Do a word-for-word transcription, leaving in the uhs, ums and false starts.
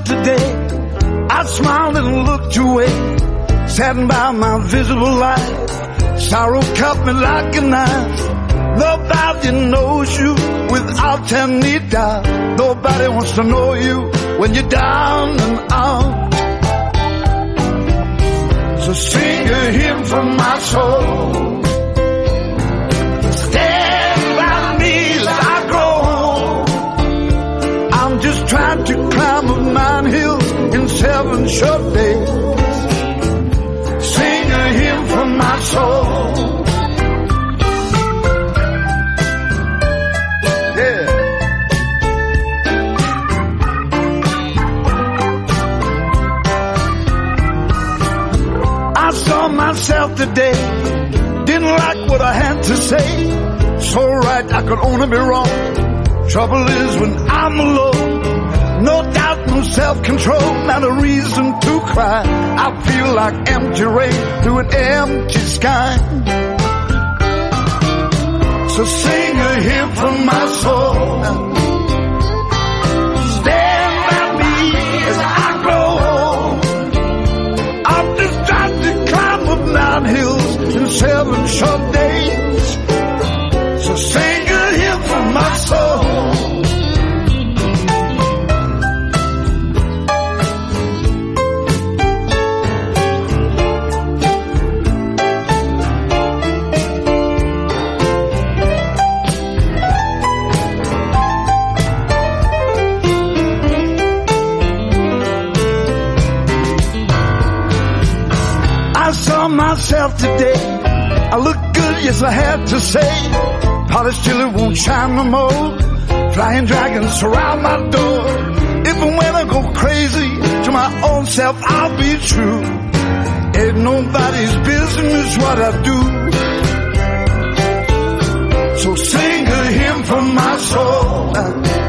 today, I smiled and looked away, saddened by my visible life. Sorrow cut me like a knife. Nobody knows you without any doubt. Nobody wants to know you when you're down and out. So sing a hymn from my soul. Stand by me as I grow old. I'm just trying to climb a mountain hill in seven short days. Sing a hymn from my soul. Myself today, didn't like what I had to say. So right, I could only be wrong. Trouble is when I'm alone, no doubt, no self-control, not a reason to cry. I feel like empty rain through an empty sky. So sing a hymn from my soul. Stand by me as I grow old. I'm just trying to climb up mountain hills in seven short days. So sing a hymn from my soul. Myself today, I look good, yes I have to say. Polished till it won't shine no more. Flying dragons surround my door. Even when I go crazy, to my own self I'll be true. Ain't nobody's business what I do. So sing a hymn from my soul.